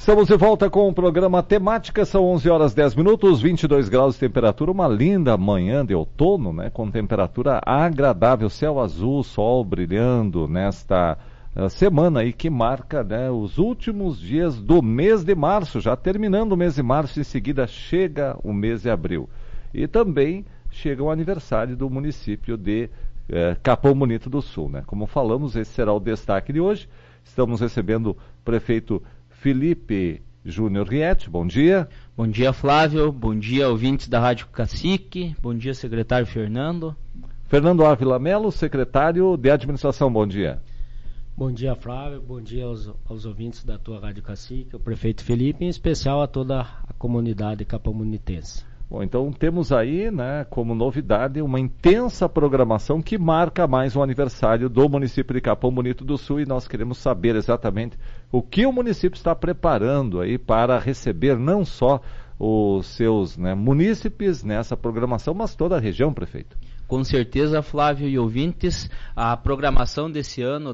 Estamos de volta com o programa Temática, são 11 horas 10 minutos, 22 graus de temperatura, uma linda manhã de outono, né, com temperatura agradável, céu azul, sol brilhando nesta semana aí que marca, né, os últimos dias do mês de março, já terminando o mês de março, em seguida chega o mês de abril. E também chega o aniversário do município de Capão Bonito do Sul, né? Como falamos, esse será o destaque de hoje. Estamos recebendo o prefeito Felipe Júnior Rietti. Bom dia. Bom dia, Flávio. Bom dia, ouvintes da Rádio Cacique. Bom dia, secretário Fernando. Fernando Ávila Melo, secretário de Administração. Bom dia. Bom dia, Flávio. Bom dia aos ouvintes da tua Rádio Cacique, o prefeito Felipe, em especial a toda a comunidade capão-bonitense. Bom, então temos aí, né, como novidade, uma intensa programação que marca mais um aniversário do município de Capão Bonito do Sul, e nós queremos saber exatamente o que o município está preparando aí para receber não só os seus, né, munícipes nessa programação, mas toda a região, prefeito. Com certeza, Flávio e ouvintes, a programação desse ano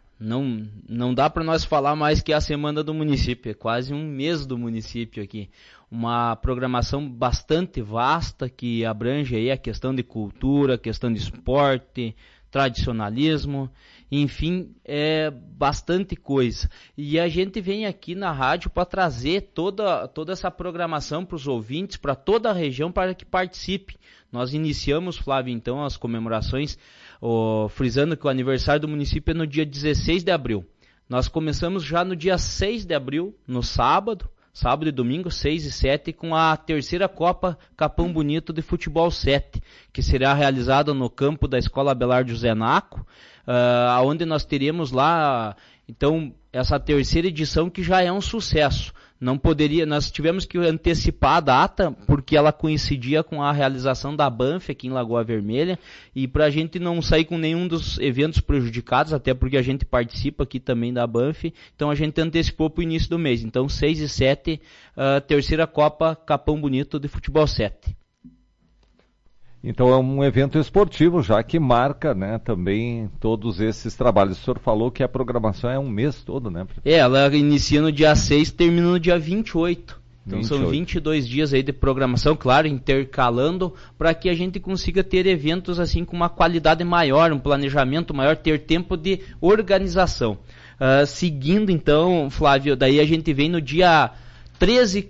não dá para nós falar mais que a semana do município, é quase um mês do município aqui. Uma programação bastante vasta que abrange aí a questão de cultura, a questão de esporte, tradicionalismo, enfim, é bastante coisa. E a gente vem aqui na rádio para trazer toda essa programação para os ouvintes, para toda a região, para que participe. Nós iniciamos, Flávio, então, as comemorações, frisando que o aniversário do município é no dia 16 de abril. Nós começamos já no dia 6 de abril, no sábado e domingo, 6 e 7, com a terceira Copa Capão Bonito de Futebol 7, que será realizada no campo da Escola Abelardo Zenaco, onde nós teremos lá, então, essa terceira edição que já é um sucesso. Nós tivemos que antecipar a data, porque ela coincidia com a realização da Banff aqui em Lagoa Vermelha, e para a gente não sair com nenhum dos eventos prejudicados, até porque a gente participa aqui também da Banff, então a gente antecipou para o início do mês. Então 6 e 7, terceira Copa Capão Bonito de Futebol 7. Então é um evento esportivo já que marca, né, também todos esses trabalhos. O senhor falou que a programação é um mês todo, né? Ela inicia no dia 6 e termina no dia 28. Então são 22 dias aí de programação, claro, intercalando, para que a gente consiga ter eventos assim com uma qualidade maior, um planejamento maior, ter tempo de organização. Seguindo então, Flávio, daí a gente vem no dia 13.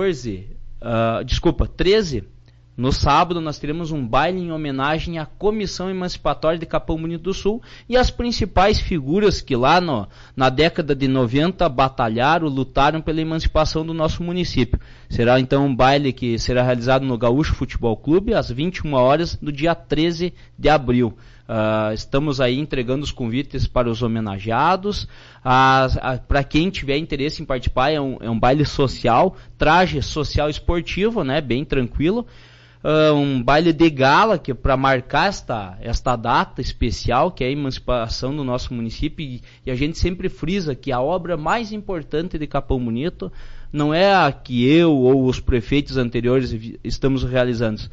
No sábado nós teremos um baile em homenagem à Comissão Emancipatória de Capão Bonito do Sul e as principais figuras que lá na década de 90 batalharam, lutaram pela emancipação do nosso município. Será então um baile que será realizado no Gaúcho Futebol Clube às 21 horas do dia 13 de abril. Estamos aí entregando os convites para os homenageados. Para quem tiver interesse em participar, é um baile social, traje social esportivo, né, bem tranquilo. Um baile de gala que para marcar esta data especial, que é a emancipação do nosso município, e a gente sempre frisa que a obra mais importante de Capão Bonito não é a que eu ou os prefeitos anteriores estamos realizando.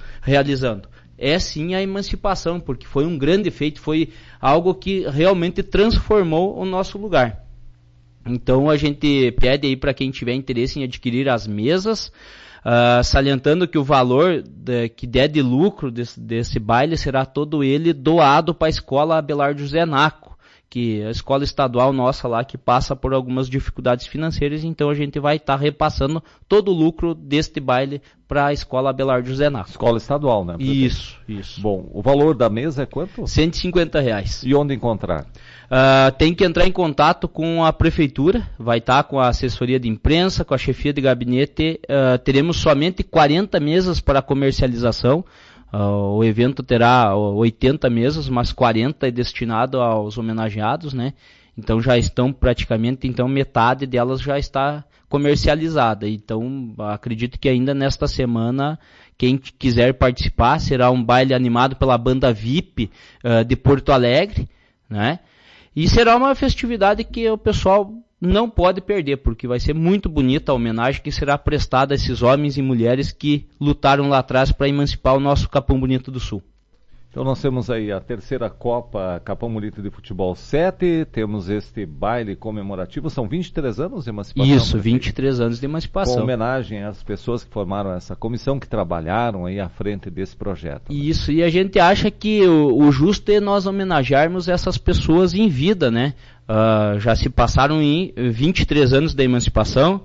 É sim a emancipação, porque foi um grande feito, foi algo que realmente transformou o nosso lugar. Então a gente pede aí para quem tiver interesse em adquirir as mesas, salientando que o valor que der de lucro desse baile será todo ele doado para a Escola Abelardo Zenaco, que é a escola estadual nossa lá que passa por algumas dificuldades financeiras, então a gente vai estar repassando todo o lucro deste baile para a Escola Abelardo Zenaco. Escola estadual, né? Isso. Bom, o valor da mesa é quanto? R$150. E onde encontrar? Tem que entrar em contato com a prefeitura, vai estar com a assessoria de imprensa, com a chefia de gabinete. Teremos somente 40 mesas para comercialização. O evento terá 80 mesas, mas 40 é destinado aos homenageados, né? Então já estão praticamente, metade delas já está comercializada. Então acredito que ainda nesta semana, quem quiser participar, será um baile animado pela banda VIP de Porto Alegre, né? E será uma festividade que o pessoal não pode perder, porque vai ser muito bonita a homenagem que será prestada a esses homens e mulheres que lutaram lá atrás para emancipar o nosso Capão Bonito do Sul. Então nós temos aí a terceira Copa Capão Bonito de Futebol 7, temos este baile comemorativo, são 23 anos de emancipação. Isso, 23 anos de emancipação. Com homenagem às pessoas que formaram essa comissão, que trabalharam aí à frente desse projeto. Né? Isso, e a gente acha que o justo é nós homenagearmos essas pessoas em vida, né? Já se passaram 23 anos da emancipação,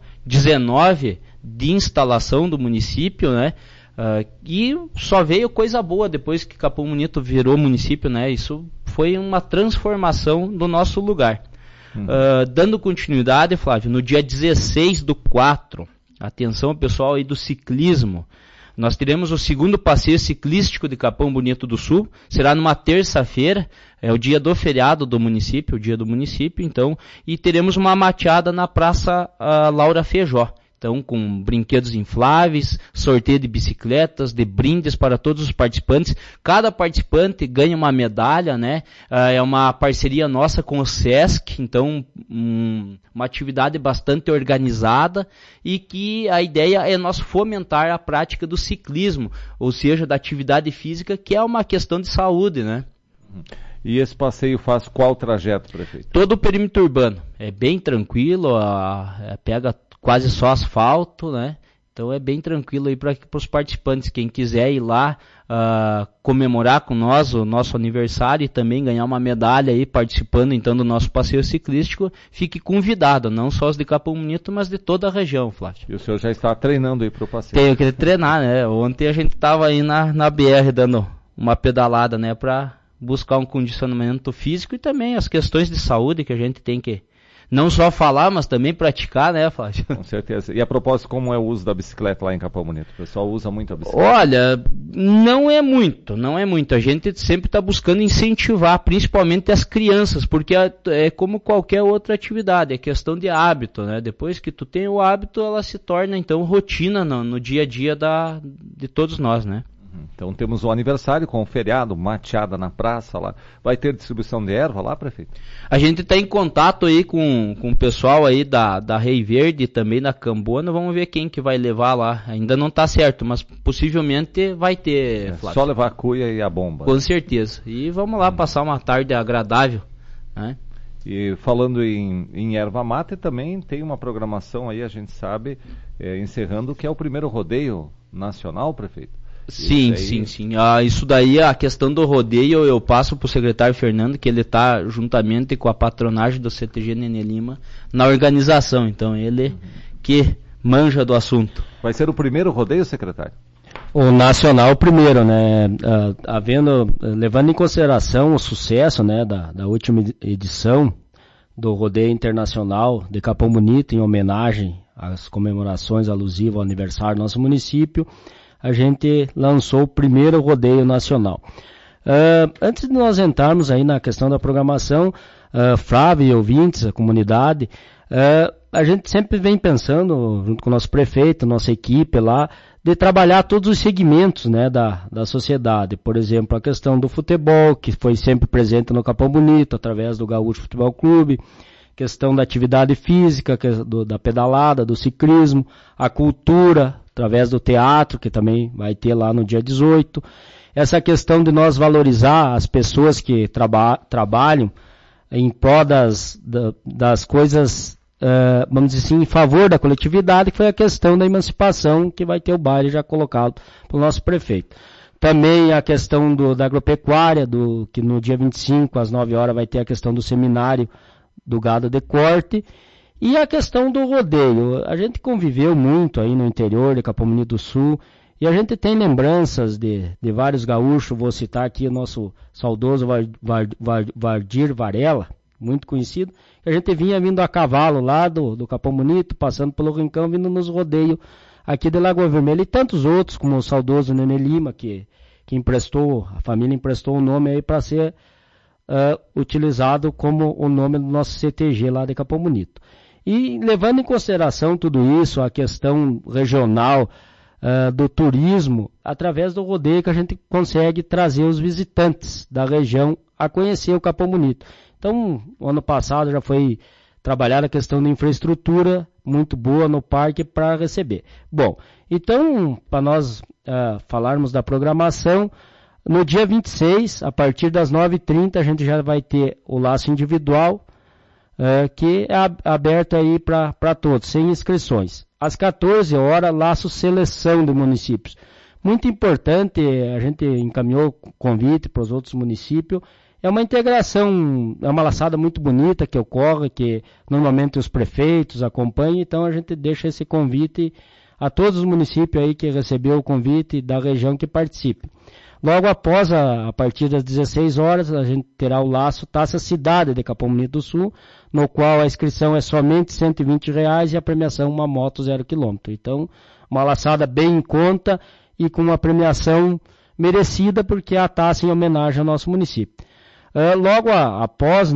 19 de instalação do município, né? E só veio coisa boa depois que Capão Bonito virou município, né? Isso foi uma transformação do nosso lugar. Dando continuidade, Flávio, no dia 16/4, atenção pessoal aí do ciclismo, nós teremos o segundo passeio ciclístico de Capão Bonito do Sul, será numa terça-feira, é o dia do feriado do município, o dia do município, então, e teremos uma mateada na Praça Laura Feijó. Então, com brinquedos infláveis, sorteio de bicicletas, de brindes para todos os participantes. Cada participante ganha uma medalha, né? É uma parceria nossa com o SESC, então uma atividade bastante organizada e que a ideia é nós fomentar a prática do ciclismo, ou seja, da atividade física, que é uma questão de saúde, né? E esse passeio faz qual trajeto, prefeito? Todo o perímetro urbano. É bem tranquilo, pega quase só asfalto, né? Então é bem tranquilo aí para os participantes. Quem quiser ir lá comemorar com nós o nosso aniversário e também ganhar uma medalha aí participando então do nosso passeio ciclístico, fique convidado, não só os de Capão Bonito, mas de toda a região, Flávio. E o senhor já está treinando aí para o passeio? Tenho que treinar, né? Ontem a gente estava aí na BR dando uma pedalada, né? Para buscar um condicionamento físico e também as questões de saúde que a gente tem que não só falar, mas também praticar, né, Flávio? Com certeza. E a propósito, como é o uso da bicicleta lá em Capão Bonito? O pessoal usa muito a bicicleta? Olha, não é muito. A gente sempre está buscando incentivar, principalmente as crianças, porque é como qualquer outra atividade, é questão de hábito, né? Depois que tu tem o hábito, ela se torna, então, rotina no dia a dia de todos nós, né? Então temos o aniversário com o feriado, mateada na praça lá. Vai ter distribuição de erva lá, prefeito? A gente está em contato aí com o pessoal aí da Rei Verde e também da Cambona. Vamos ver quem que vai levar lá. Ainda não está certo, mas possivelmente vai ter, Flávio. Só levar a cuia e a bomba. Com certeza. E vamos lá passar uma tarde agradável, né? E falando em erva mate, também tem uma programação aí, a gente sabe, encerrando, que é o primeiro rodeio nacional, prefeito? Sim. Isso daí, a questão do rodeio, eu passo para o secretário Fernando, que ele está juntamente com a patronagem do CTG Nenê Lima na organização. Então, ele que manja do assunto. Vai ser o primeiro rodeio, secretário? O nacional primeiro, né? Levando em consideração o sucesso, né, da última edição do rodeio internacional de Capão Bonito, em homenagem às comemorações alusivas ao aniversário do nosso município, a gente lançou o primeiro rodeio nacional. Antes de nós entrarmos aí na questão da programação, Flávio e ouvintes, a comunidade, a gente sempre vem pensando, junto com o nosso prefeito, nossa equipe lá, de trabalhar todos os segmentos, né, da sociedade. Por exemplo, a questão do futebol, que foi sempre presente no Capão Bonito, através do Gaúcho Futebol Clube, questão da atividade física, da pedalada, do ciclismo, a cultura, através do teatro, que também vai ter lá no dia 18. Essa questão de nós valorizar as pessoas que trabalham em prol das coisas, vamos dizer assim, em favor da coletividade, que foi a questão da emancipação, que vai ter o baile já colocado pelo nosso prefeito. Também a questão da agropecuária, que no dia 25, às 9 horas, vai ter a questão do seminário do gado de corte. E a questão do rodeio, a gente conviveu muito aí no interior de Capão Bonito do Sul, e a gente tem lembranças de vários gaúchos, vou citar aqui o nosso saudoso Vardir Varela, muito conhecido, que a gente vinha vindo a cavalo lá do Capão Bonito, passando pelo Rincão, vindo nos rodeios aqui de Lagoa Vermelha, e tantos outros, como o saudoso Nenê Lima, que a família emprestou o nome aí para ser utilizado como o nome do nosso CTG lá de Capão Bonito. E levando em consideração tudo isso, a questão regional do turismo, através do rodeio que a gente consegue trazer os visitantes da região a conhecer o Capão Bonito. Então, o ano passado já foi trabalhada a questão da infraestrutura muito boa no parque para receber. Bom, então, para nós falarmos da programação, No dia 26, a partir das 9h30, a gente já vai ter o laço individual, que é aberto aí para todos, sem inscrições. Às 14 horas, laço seleção de municípios. Muito importante, a gente encaminhou convite para os outros municípios. É uma integração, é uma laçada muito bonita que ocorre, que normalmente os prefeitos acompanham, então a gente deixa esse convite a todos os municípios aí que recebeu o convite da região que participe. Logo após, a partir das 16 horas, a gente terá o laço Taça Cidade de Capão Bonito do Sul, no qual a inscrição é somente R$ 120 e a premiação uma moto 0 km. Então, uma laçada bem em conta e com uma premiação merecida, porque é a taça em homenagem ao nosso município. Logo após,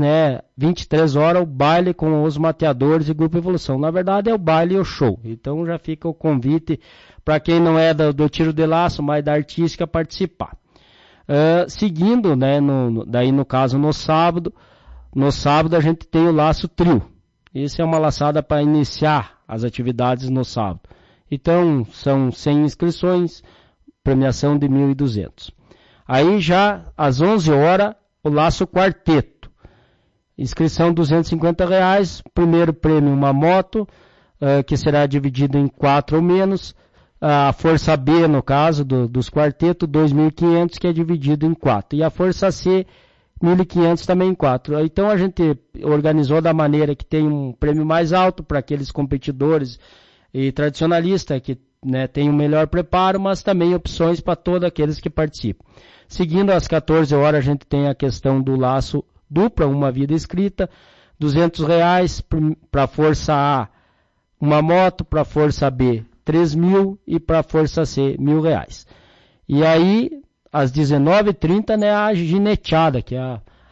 23 horas, o baile com os mateadores e Grupo Evolução. Na verdade, é o baile e o show. Então, já fica o convite para quem não é do tiro de laço, mas da artística, participar. Seguindo, daí no caso no sábado a gente tem o laço trio. Isso é uma laçada para iniciar as atividades no sábado. Então, são 100 inscrições, premiação de 1.200. Aí já, às 11 horas, o laço quarteto. Inscrição R$ 250, primeiro prêmio uma moto, que será dividida em 4 ou menos. A Força B, no caso dos quartetos, 2.500, que é dividido em 4. E a Força C, 1.500 também em 4. Então a gente organizou da maneira que tem um prêmio mais alto para aqueles competidores e tradicionalistas que têm um melhor preparo, mas também opções para todos aqueles que participam. Seguindo às 14 horas a gente tem a questão do laço dupla, uma vida escrita, R$ 200 para a Força A, uma moto, para a Força B, 3.000 e para a Força C, R$ 1.000. E aí, às 19h30, a gineteada, que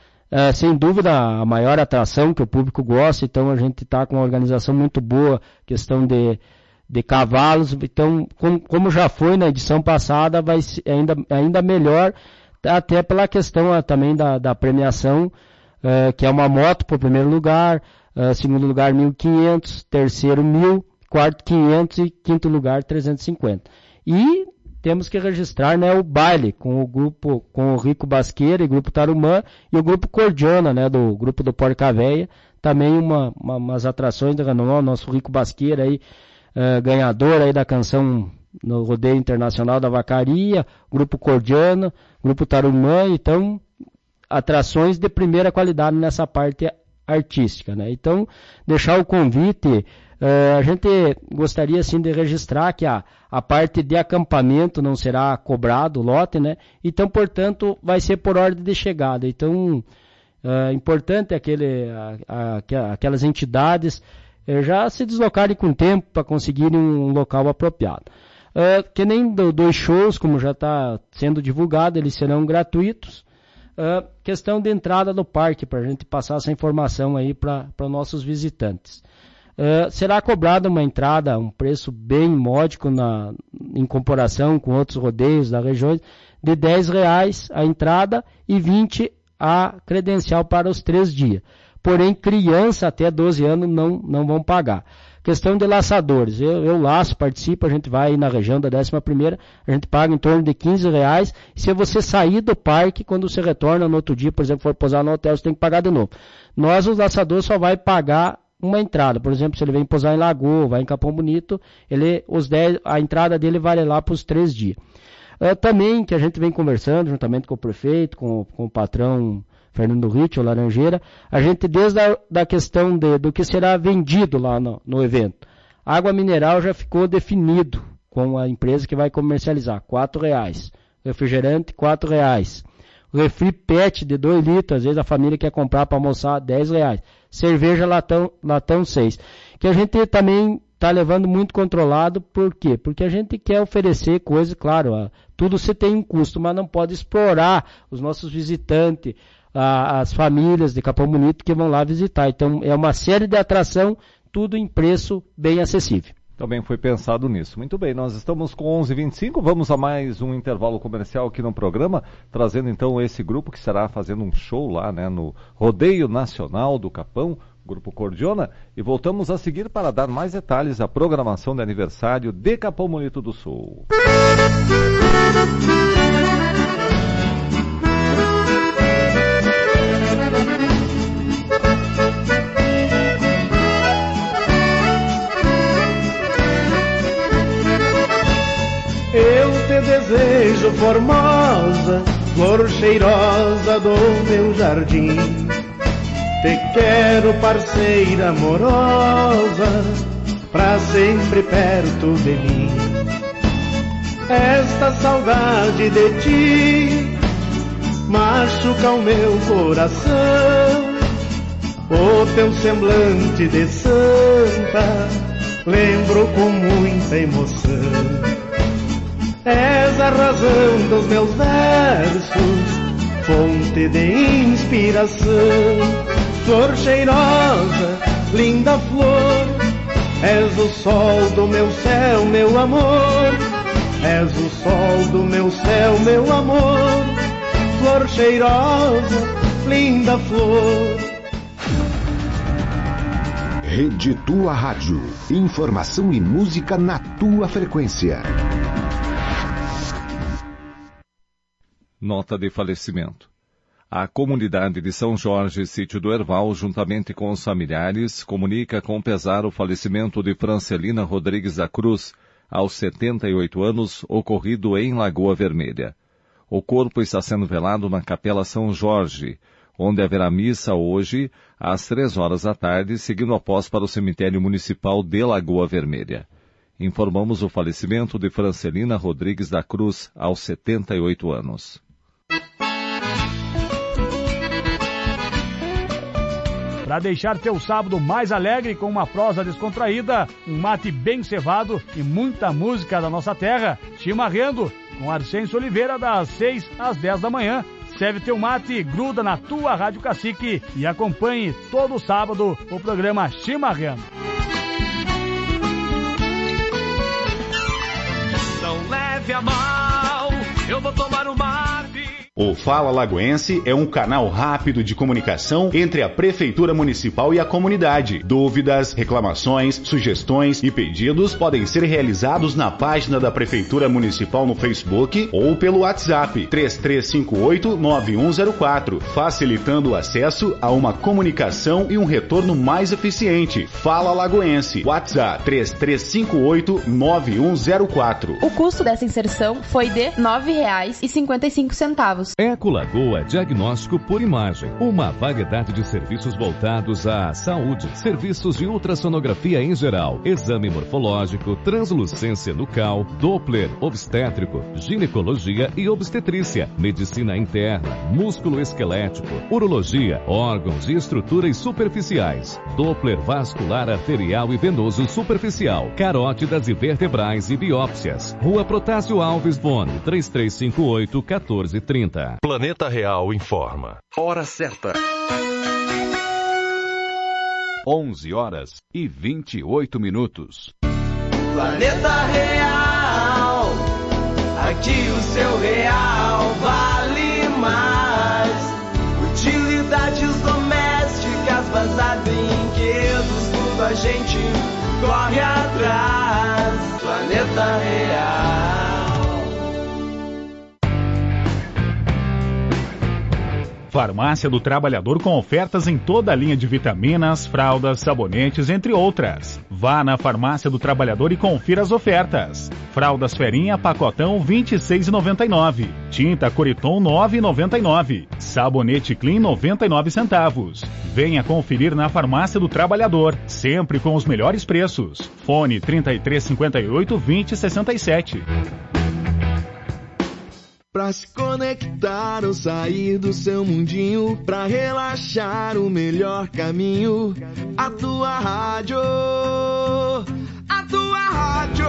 é sem dúvida a maior atração que o público gosta. Então a gente está com uma organização muito boa, questão de cavalos. Então, como já foi na edição passada, vai ser ainda melhor, até pela questão também da premiação, que é uma moto para o primeiro lugar, segundo lugar 1.500, terceiro 1.000, quarto 500 e quinto lugar 350. E temos que registrar o baile com o grupo, com o Rico Basqueira e Grupo Tarumã e o Grupo Cordiona, do Grupo do Porca Véia, também umas atrações de renome, nosso Rico Basqueira aí, ganhador aí da canção no Rodeio Internacional da Vacaria, Grupo Cordiana, Grupo Tarumã, então atrações de primeira qualidade nessa parte artística, Então, deixar o convite, a gente gostaria assim de registrar que a parte de acampamento não será cobrado o lote, Então, portanto, vai ser por ordem de chegada. Então, importante aquelas entidades já se deslocarem com tempo para conseguirem um local apropriado. Que nem dos shows, como já está sendo divulgado, eles serão gratuitos. Questão de entrada no parque, para a gente passar essa informação aí para nossos visitantes. Será cobrada uma entrada, um preço bem módico em comparação com outros rodeios da região, de R$ 10 a entrada e R$ 20 a credencial para os 3 dias. Porém, criança até 12 anos não vão pagar. Questão de laçadores, eu laço, participo, a gente vai na região da 11ª, a gente paga em torno de R$ 15, e se você sair do parque, quando você retorna no outro dia, por exemplo, for pousar no hotel, você tem que pagar de novo. Nós, os laçadores, só vai pagar uma entrada, por exemplo, se ele vem pousar em Lagoa, vai em Capão Bonito, a entrada dele vale lá para os 3 dias. Também, que a gente vem conversando, juntamente com o prefeito, com o patrão Fernando Ritt, o Laranjeira, a gente desde a questão do que será vendido lá no evento. Água mineral já ficou definido com a empresa que vai comercializar, R$ 4,00. Refrigerante, R$ 4,00. Refri PET de 2 litros, às vezes a família quer comprar para almoçar, R$ 10,00. Cerveja latão 6. Que a gente também está levando muito controlado, por quê? Porque a gente quer oferecer coisas, claro, tudo se tem um custo, mas não pode explorar os nossos visitantes, as famílias de Capão Bonito que vão lá visitar. Então, é uma série de atração, tudo em preço bem acessível. Também foi pensado nisso. Muito bem, nós estamos com 11h25, vamos a mais um intervalo comercial aqui no programa, trazendo então esse grupo que estará fazendo um show lá, no Rodeio Nacional do Capão, Grupo Cordiona, e voltamos a seguir para dar mais detalhes à programação de aniversário de Capão Bonito do Sul. conheço formosa, flor cheirosa do meu jardim. Te quero, parceira amorosa, pra sempre perto de mim. Esta saudade de ti machuca o meu coração. O teu semblante de santa lembro com muita emoção. És a razão dos meus versos, fonte de inspiração. Flor cheirosa, linda flor, és o sol do meu céu, meu amor. És o sol do meu céu, meu amor. Flor cheirosa, linda flor. Rede Tua Rádio. Informação e música na tua frequência. Nota de falecimento. A comunidade de São Jorge, Sítio do Herval, juntamente com os familiares, comunica com pesar o falecimento de Francelina Rodrigues da Cruz, aos 78 anos, ocorrido em Lagoa Vermelha. O corpo está sendo velado na Capela São Jorge, onde haverá missa hoje, às 3 horas da tarde, seguindo após para o cemitério municipal de Lagoa Vermelha. Informamos o falecimento de Francelina Rodrigues da Cruz, aos 78 anos. Para deixar teu sábado mais alegre com uma prosa descontraída, um mate bem cevado e muita música da nossa terra, Chimarrando, com Arsêncio Oliveira, das 6 às 10 da manhã. Serve teu mate, gruda na tua Rádio Cacique e acompanhe todo sábado o programa Chimarrando. Não leve a mal, eu vou tomar um mate. O Fala Lagoense é um canal rápido de comunicação entre a Prefeitura Municipal e a comunidade. Dúvidas, reclamações, sugestões e pedidos podem ser realizados na página da Prefeitura Municipal no Facebook ou pelo WhatsApp 3358-9104, facilitando o acesso a uma comunicação e um retorno mais eficiente. Fala Lagoense, WhatsApp 3358-9104. O custo dessa inserção foi de R$ 9,55. Ecolagoa Diagnóstico por Imagem. Uma variedade de serviços voltados à saúde. Serviços de ultrassonografia em geral, exame morfológico, translucência nucal, Doppler obstétrico, ginecologia e obstetrícia, medicina interna, músculo esquelético, urologia, órgãos e estruturas superficiais, Doppler vascular arterial e venoso superficial, carótidas e vertebrais e biópsias. Rua Protásio Alves, fone 3358-1430. Planeta Real informa. Hora certa. 11h28. Planeta Real, aqui o seu real vale mais. Utilidades domésticas, bazar, brinquedos, tudo a gente corre atrás. Planeta Real. Farmácia do Trabalhador com ofertas em toda a linha de vitaminas, fraldas, sabonetes, entre outras. Vá na Farmácia do Trabalhador e confira as ofertas. Fraldas Ferinha, pacotão R$ 26,99. Tinta Coriton R$ 9,99. Sabonete Clean 99 centavos. Venha conferir na Farmácia do Trabalhador, sempre com os melhores preços. Fone 3358-2067. Pra se conectar ou sair do seu mundinho, pra relaxar o melhor caminho, a tua rádio, a tua rádio.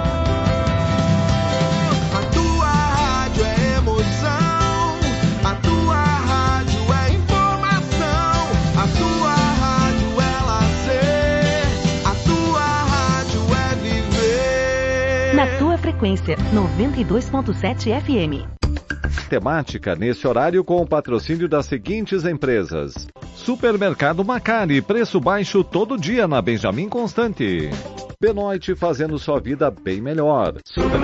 A tua rádio é emoção, a tua rádio é informação, a tua rádio é lazer, a tua rádio é viver. Na tua frequência, 92.7 FM. Temática nesse horário com o patrocínio das seguintes empresas: Supermercado Macari, preço baixo todo dia na Benjamin Constante. Benoit, fazendo sua vida bem melhor.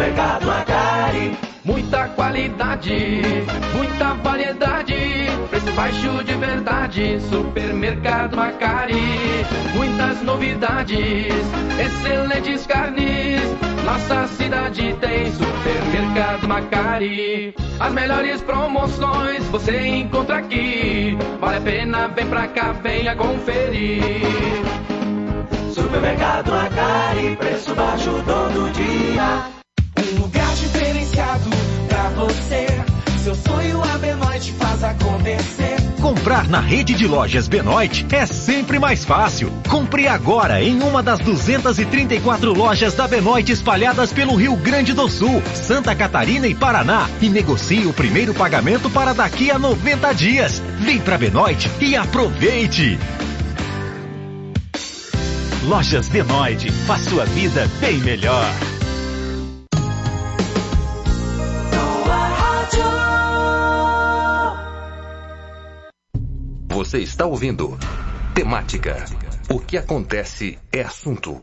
Supermercado Macari, muita qualidade, muita variedade, preço baixo de verdade. Supermercado Macari, muitas novidades, excelentes carnes. Nossa cidade tem Supermercado Macari. As melhores promoções você encontra aqui. Vale a pena, vem pra cá, venha conferir. Supermercado Macari, preço baixo todo dia. Um lugar diferenciado pra você. Seu sonho a Benoit faz acontecer. Comprar na rede de lojas Benoit é sempre mais fácil. Compre agora em uma das 234 lojas da Benoit espalhadas pelo Rio Grande do Sul, Santa Catarina e Paraná e negocie o primeiro pagamento para daqui a 90 dias. Vem pra Benoit e aproveite! Lojas Benoit, faz sua vida bem melhor. Você está ouvindo Temática. O que acontece é assunto.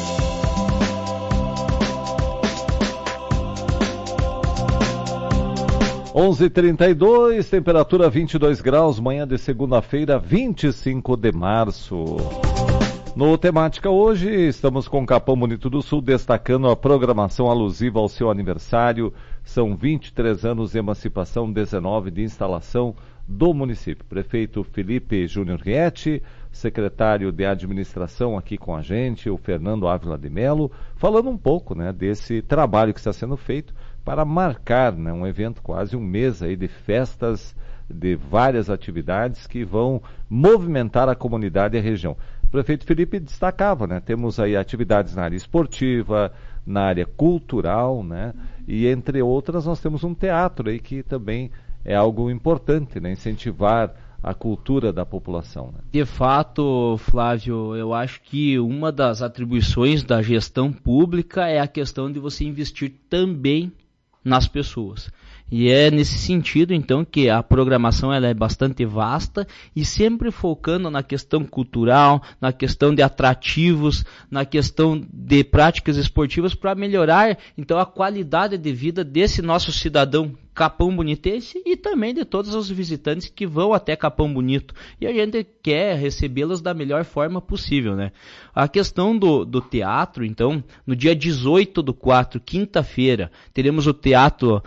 Onze h 32, temperatura 22 graus, manhã de segunda-feira, 25 de março. No Temática hoje, estamos com Capão Bonito do Sul, destacando a programação alusiva ao seu aniversário. São 23 anos de emancipação, 19 de instalação do município. Prefeito Felipe Júnior Rietti, secretário de administração aqui com a gente, o Fernando Ávila de Melo, falando um pouco, né, desse trabalho que está sendo feito para marcar, né, um evento, quase um mês aí de festas, de várias atividades que vão movimentar a comunidade e a região. O prefeito Felipe destacava, né, temos aí atividades na área esportiva, na área cultural, né, e entre outras nós temos um teatro aí que também é algo importante, né? Incentivar a cultura da população. Né? De fato, Flávio, eu acho que uma das atribuições da gestão pública é a questão de você investir também nas pessoas. E é nesse sentido, então, que a programação ela é bastante vasta e sempre focando na questão cultural, na questão de atrativos, na questão de práticas esportivas para melhorar, então, a qualidade de vida desse nosso cidadão Capão Bonitense e também de todos os visitantes que vão até Capão Bonito. E a gente quer recebê-los da melhor forma possível, né? A questão do teatro, então, no dia 18/4, quinta-feira, teremos o teatro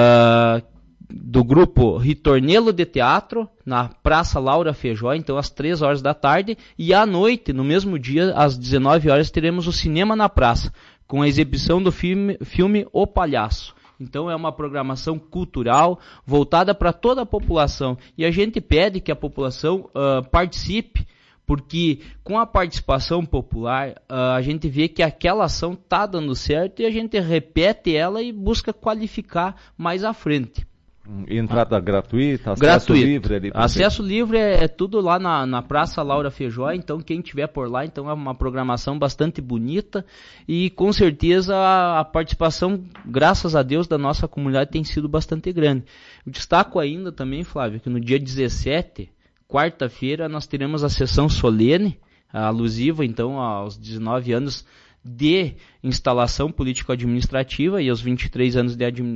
do grupo Ritornelo de Teatro, na Praça Laura Feijó, então às 3 horas da tarde, e à noite, no mesmo dia, às 19 horas, teremos o Cinema na Praça, com a exibição do filme O Palhaço. Então é uma programação cultural voltada para toda a população. E a gente pede que a população participe, porque com a participação popular a gente vê que aquela ação está dando certo e a gente repete ela e busca qualificar mais à frente. Entrada gratuita, acesso livre ali. Acesso livre é tudo lá na Praça Laura Feijó, então quem tiver por lá, então é uma programação bastante bonita e com certeza a participação, graças a Deus, da nossa comunidade tem sido bastante grande. Eu destaco ainda também, Flávio, que no dia 17, quarta-feira, nós teremos a sessão solene, alusiva então aos 19 anos de instalação político-administrativa e aos 23 anos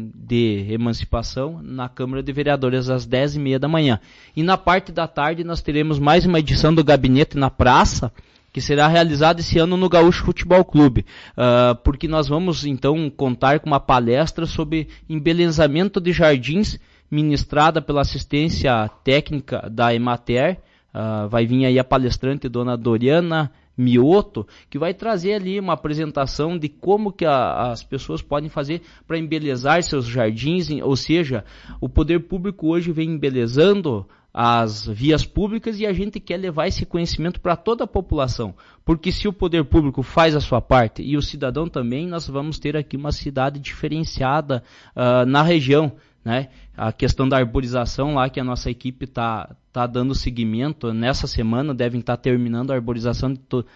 de emancipação na Câmara de Vereadores às 10h30 da manhã. E na parte da tarde nós teremos mais uma edição do Gabinete na Praça, que será realizada esse ano no Gaúcho Futebol Clube, porque nós vamos então contar com uma palestra sobre embelezamento de jardins ministrada pela assistência técnica da Emater. Vai vir aí a palestrante dona Doriana Mioto, que vai trazer ali uma apresentação de como que as pessoas podem fazer para embelezar seus jardins, ou seja, o poder público hoje vem embelezando as vias públicas e a gente quer levar esse conhecimento para toda a população, porque se o poder público faz a sua parte e o cidadão também, nós vamos ter aqui uma cidade diferenciada na região, né? A questão da arborização lá, que a nossa equipe tá dando seguimento, nessa semana devem estar terminando a arborização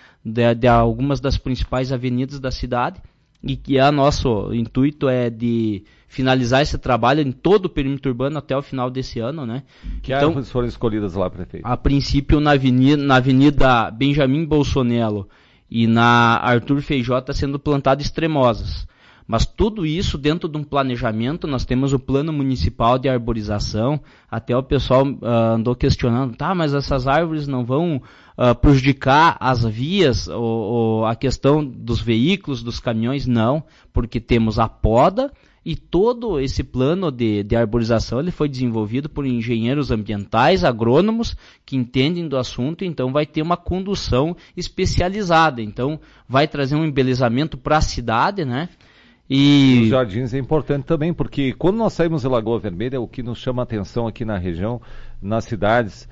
de algumas das principais avenidas da cidade, e que nosso intuito é de finalizar esse trabalho em todo o perímetro urbano até o final desse ano, né? Que árvores foram escolhidas lá, prefeito? A princípio na avenida Benjamin Bolsonaro e na Arthur Feijó está sendo plantado extremosas. Mas tudo isso dentro de um planejamento, nós temos o plano municipal de arborização, até o pessoal andou questionando, mas essas árvores não vão prejudicar as vias, ou a questão dos veículos, dos caminhões? Não, porque temos a poda, e todo esse plano de arborização ele foi desenvolvido por engenheiros ambientais, agrônomos, que entendem do assunto, então vai ter uma condução especializada, então vai trazer um embelezamento para a cidade, né? E os jardins é importante também, porque quando nós saímos de Lagoa Vermelha, o que nos chama a atenção aqui na região, nas cidades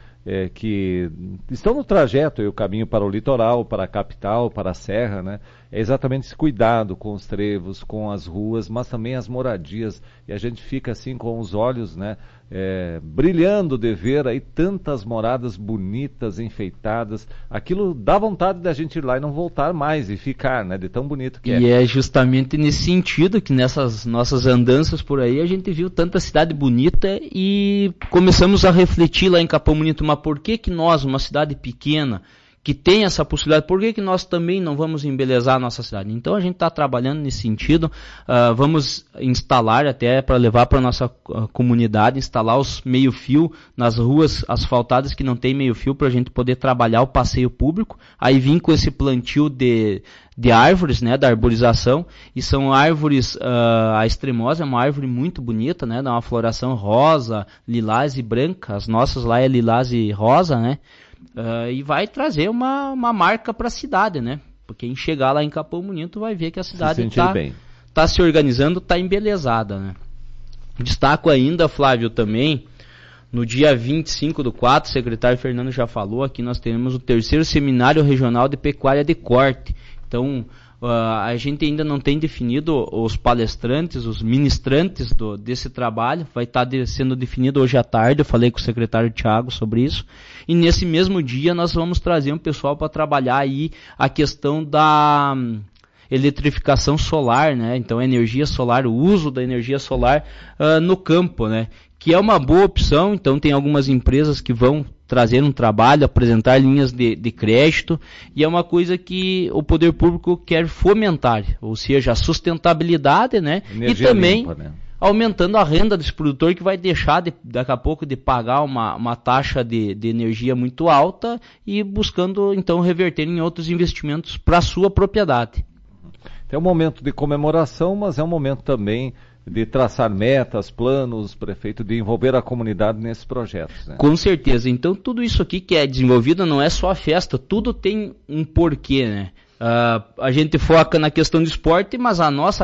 que estão no trajeto, o caminho para o litoral, para a capital, para a serra, né? É exatamente esse cuidado com os trevos, com as ruas, mas também as moradias. E a gente fica assim com os olhos, né, brilhando de ver aí tantas moradas bonitas, enfeitadas. Aquilo dá vontade da gente ir lá e não voltar mais e ficar, né, de tão bonito que é. E é justamente nesse sentido que nessas nossas andanças por aí a gente viu tanta cidade bonita e começamos a refletir lá em Capão Bonito, mas por que nós, uma cidade pequena, que tem essa possibilidade, por que nós também não vamos embelezar a nossa cidade? Então a gente está trabalhando nesse sentido, vamos instalar até para levar para a nossa comunidade, instalar os meio-fio nas ruas asfaltadas que não tem meio-fio, para a gente poder trabalhar o passeio público, aí vim com esse plantio de árvores, né, da arborização, e são árvores, a extremosa é uma árvore muito bonita, né, dá uma floração rosa, lilás e branca, as nossas lá é lilás e rosa, né, e vai trazer uma marca para a cidade, né? Porque quem chegar lá em Capão Bonito vai ver que a cidade está se organizando, está embelezada, né? Destaco ainda, Flávio, também, no dia 25/4, o secretário Fernando já falou, aqui nós teremos o 3º Seminário Regional de Pecuária de Corte. Então, a gente ainda não tem definido os palestrantes, os ministrantes desse trabalho, vai estar sendo definido hoje à tarde, eu falei com o secretário Thiago sobre isso, e nesse mesmo dia nós vamos trazer um pessoal para trabalhar aí a questão da eletrificação solar, né? Então a energia solar, o uso da energia solar no campo, né? Que é uma boa opção, então tem algumas empresas que vão trazer um trabalho, apresentar linhas de crédito, e é uma coisa que o poder público quer fomentar, ou seja, a sustentabilidade, né? Energia e também limpa, né? Aumentando a renda desse produtor, que vai deixar daqui a pouco de pagar uma taxa de energia muito alta e buscando então reverter em outros investimentos para a sua propriedade. É um momento de comemoração, mas é um momento também de traçar metas, planos, prefeito, de envolver a comunidade nesses projetos, né? Com certeza. Então tudo isso aqui que é desenvolvido não é só a festa, tudo tem um porquê, né? A gente foca na questão do esporte, mas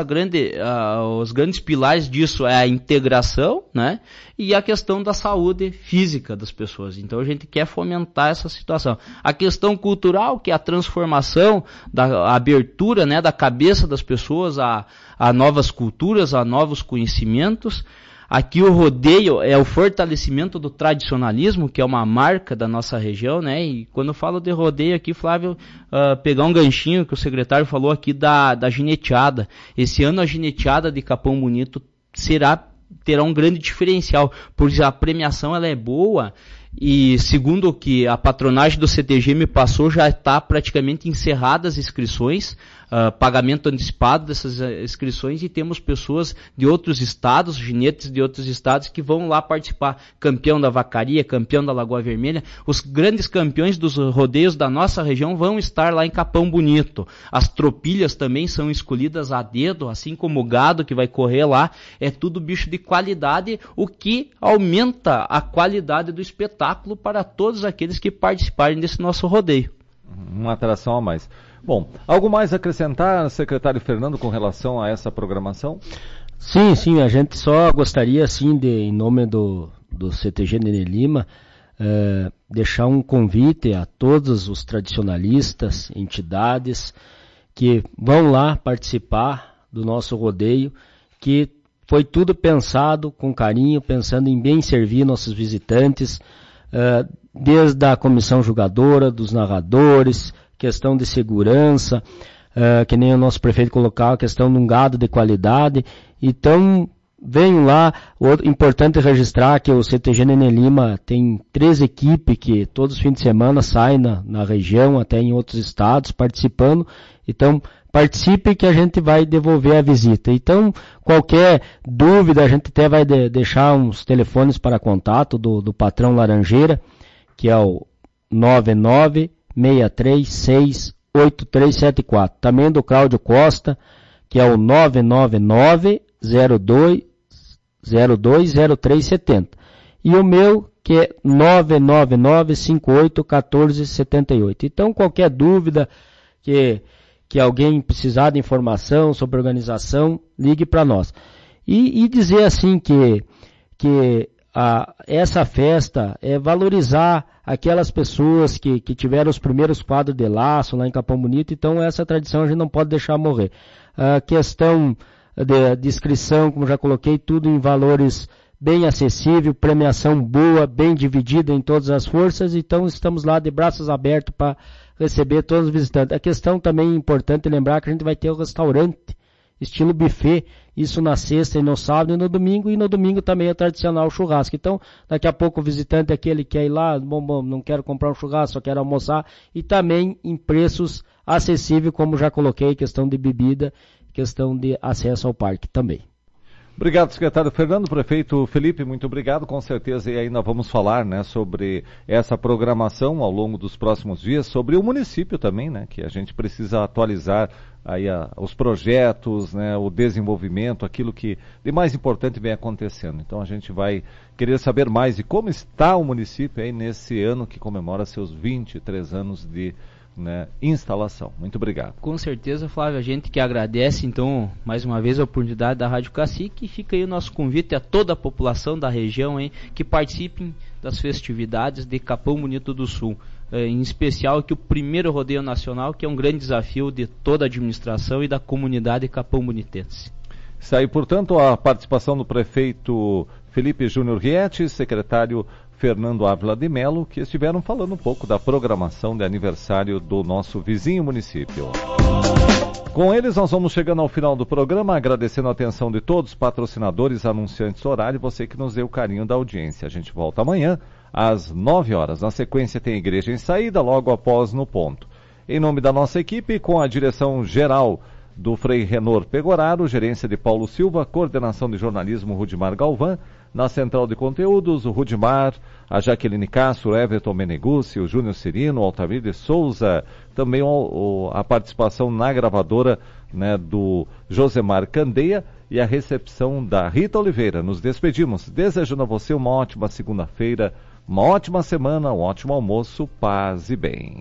os grandes pilares disso é a integração, né? E a questão da saúde física das pessoas. Então a gente quer fomentar essa situação. A questão cultural, que é a transformação, a abertura, né, da cabeça das pessoas a novas culturas, a novos conhecimentos. Aqui o rodeio é o fortalecimento do tradicionalismo, que é uma marca da nossa região, né? E quando eu falo de rodeio aqui, Flávio, pegar um ganchinho que o secretário falou aqui da gineteada. Esse ano a gineteada de Capão Bonito terá um grande diferencial, porque a premiação ela é boa, e segundo o que a patronagem do CTG me passou, já está praticamente encerradas as inscrições, pagamento antecipado dessas inscrições, e temos pessoas de outros estados, ginetes de outros estados, que vão lá participar. Campeão da Vacaria, campeão da Lagoa Vermelha, os grandes campeões dos rodeios da nossa região vão estar lá em Capão Bonito. As tropilhas também são escolhidas a dedo, assim como o gado que vai correr lá, é tudo bicho de qualidade, o que aumenta a qualidade do espetáculo para todos aqueles que participarem desse nosso rodeio. Uma atração a mais. Bom, algo mais a acrescentar, secretário Fernando, com relação a essa programação? Sim, a gente só gostaria, assim, em nome do CTG Nenê Lima, deixar um convite a todos os tradicionalistas, entidades, que vão lá participar do nosso rodeio, que foi tudo pensado com carinho, pensando em bem servir nossos visitantes, desde a comissão julgadora, dos narradores, questão de segurança, que nem o nosso prefeito colocava, a questão de um gado de qualidade. Então, venham lá. Importante registrar que o CTG Nenê Lima tem 3 equipes que todos os fins de semana saem na região, até em outros estados, participando. Então, participe que a gente vai devolver a visita. Então, qualquer dúvida, a gente até vai deixar uns telefones para contato do patrão Laranjeira, que é o 996368374. Também do Cláudio Costa, que é o 999-020370. E o meu, que é 999-581478. Então, qualquer dúvida que alguém precisar de informação sobre organização, ligue para nós. E dizer assim que essa festa é valorizar aquelas pessoas que tiveram os primeiros quadros de laço lá em Capão Bonito, então essa tradição a gente não pode deixar morrer. A questão de inscrição, como já coloquei, tudo em valores bem acessível, premiação boa, bem dividida em todas as forças, então estamos lá de braços abertos para receber todos os visitantes. A questão também importante é lembrar que a gente vai ter um restaurante, estilo buffet, isso na sexta e no sábado e no domingo também é tradicional churrasco. Então, daqui a pouco o visitante, aquele que quer ir lá, bom, não quero comprar um churrasco, só quero almoçar, e também em preços acessíveis, como já coloquei, questão de bebida, questão de acesso ao parque também. Obrigado, secretário Fernando. Prefeito Felipe, muito obrigado. Com certeza, e ainda vamos falar, né, sobre essa programação ao longo dos próximos dias, sobre o município também, né, que a gente precisa atualizar aí os projetos, né, o desenvolvimento, aquilo que de mais importante vem acontecendo. Então a gente vai querer saber mais de como está o município aí nesse ano que comemora seus 23 anos de instalação. Muito obrigado. Com certeza, Flávio, a gente que agradece então mais uma vez a oportunidade da Rádio Cacique, e fica aí o nosso convite a toda a população da região, hein, que participem das festividades de Capão Bonito do Sul, em especial que o primeiro rodeio nacional, que é um grande desafio de toda a administração e da comunidade capão-bonitense. Isso aí, portanto, a participação do prefeito Felipe Júnior Rietti, secretário Fernando Ávila de Melo, que estiveram falando um pouco da programação de aniversário do nosso vizinho município. Com eles, nós vamos chegando ao final do programa, agradecendo a atenção de todos, patrocinadores, anunciantes, horário, e você que nos deu o carinho da audiência. A gente volta amanhã, às 9 horas. Na sequência tem Igreja em Saída, logo após No Ponto. Em nome da nossa equipe, com a direção geral do Frei Renor Pegoraro, gerência de Paulo Silva, coordenação de jornalismo Rudimar Galvão, na central de conteúdos, o Rudimar, a Jaqueline Castro, Everton Meneguzzi, o Júnior Cirino, o Altamir de Souza, também a participação na gravadora, né, do Josemar Candeia e a recepção da Rita Oliveira. Nos despedimos, desejando a você uma ótima segunda-feira, uma ótima semana, um ótimo almoço, paz e bem.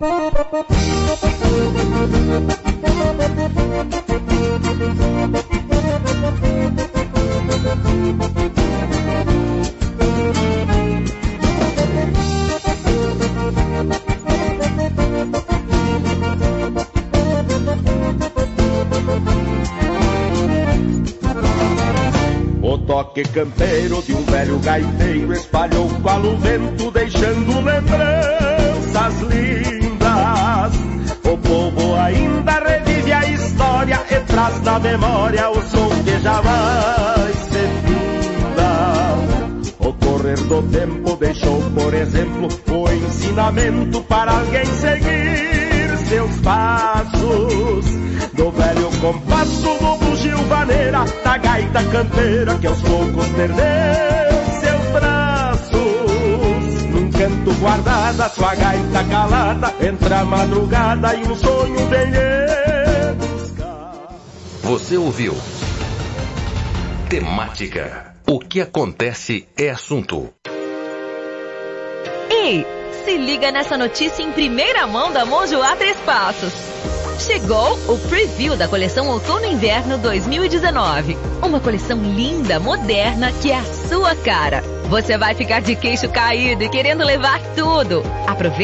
O toque campeiro de um velho gaiteiro espalhou qual o vento, deixando lembranças lindas. O povo ainda revive a história e traz na memória o som que jamais se finda. O correr do tempo deixou, por exemplo, o ensinamento para alguém seguir seus passos. Do velho compasso do bugio vaneira, da gaita campeira que aos poucos perdeu seus braços. Num canto guardada, sua gaita calada, entre a madrugada e um sonho vem lhe buscar. Você ouviu Temática. O que acontece é assunto. Ei, se liga nessa notícia em primeira mão da Monjoá Três Passos. Chegou o preview da coleção Outono e Inverno 2019. Uma coleção linda, moderna, que é a sua cara. Você vai ficar de queixo caído e querendo levar tudo. Aproveite